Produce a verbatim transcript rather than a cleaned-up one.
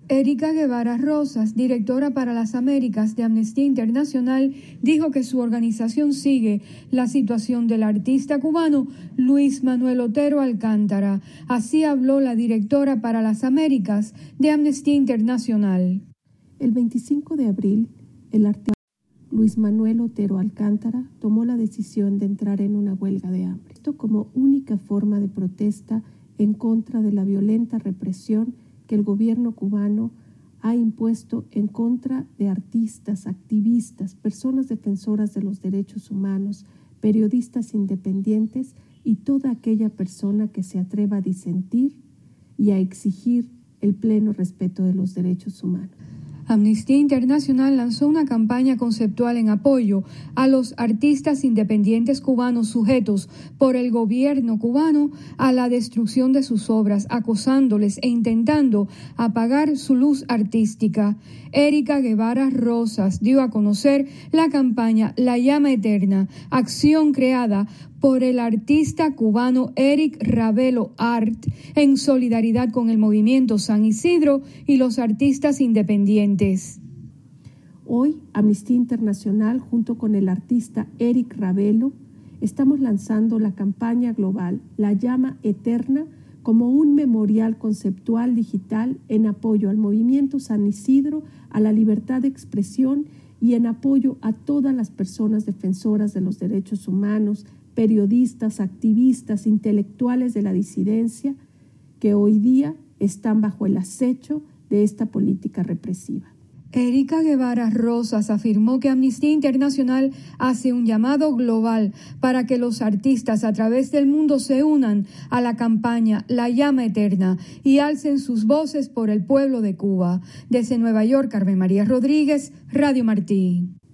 Erika Guevara Rosas, directora para las Américas de Amnistía Internacional, dijo que su organización sigue la situación del artista cubano Luis Manuel Otero Alcántara. Así habló la directora para las Américas de Amnistía Internacional. El veinticinco de abril, el artista Luis Manuel Otero Alcántara tomó la decisión de entrar en una huelga de hambre. Esto como única forma de protesta en contra de la violenta represión que el gobierno cubano ha impuesto en contra de artistas, activistas, personas defensoras de los derechos humanos, periodistas independientes y toda aquella persona que se atreva a disentir y a exigir el pleno respeto de los derechos humanos. Amnistía Internacional lanzó una campaña conceptual en apoyo a los artistas independientes cubanos sujetos por el gobierno cubano a la destrucción de sus obras, acosándoles e intentando apagar su luz artística. Erika Guevara Rosas dio a conocer la campaña La Llama Eterna, acción creada por el artista cubano Eric Ravelo Art en solidaridad con el movimiento San Isidro y los artistas independientes. Hoy, Amnistía Internacional, junto con el artista Eric Ravelo, estamos lanzando la campaña global La Llama Eterna como un memorial conceptual digital en apoyo al movimiento San Isidro, a la libertad de expresión y en apoyo a todas las personas defensoras de los derechos humanos, periodistas, activistas, intelectuales de la disidencia que hoy día están bajo el acecho de esta política represiva. Erika Guevara Rosas afirmó que Amnistía Internacional hace un llamado global para que los artistas a través del mundo se unan a la campaña La Llama Eterna y alcen sus voces por el pueblo de Cuba. Desde Nueva York, Carmen María Rodríguez, Radio Martí.